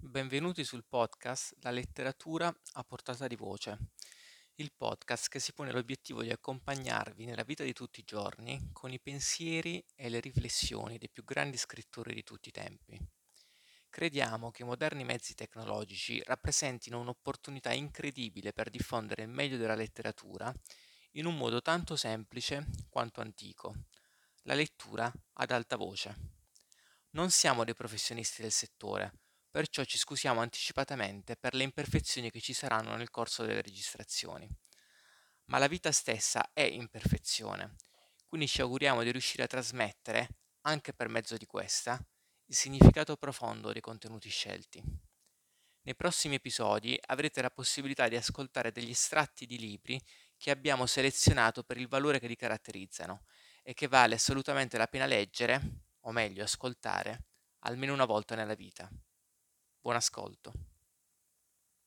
Benvenuti sul podcast La letteratura a portata di voce, il podcast che si pone l'obiettivo di accompagnarvi nella vita di tutti i giorni con i pensieri e le riflessioni dei più grandi scrittori di tutti i tempi. Crediamo che i moderni mezzi tecnologici rappresentino un'opportunità incredibile per diffondere il meglio della letteratura in un modo tanto semplice quanto antico: la lettura ad alta voce. Non siamo dei professionisti del settore, perciò ci scusiamo anticipatamente per le imperfezioni che ci saranno nel corso delle registrazioni. Ma la vita stessa è imperfezione, quindi ci auguriamo di riuscire a trasmettere, anche per mezzo di questa, il significato profondo dei contenuti scelti. Nei prossimi episodi avrete la possibilità di ascoltare degli estratti di libri che abbiamo selezionato per il valore che li caratterizzano e che vale assolutamente la pena leggere, o meglio ascoltare, almeno una volta nella vita. Buon ascolto.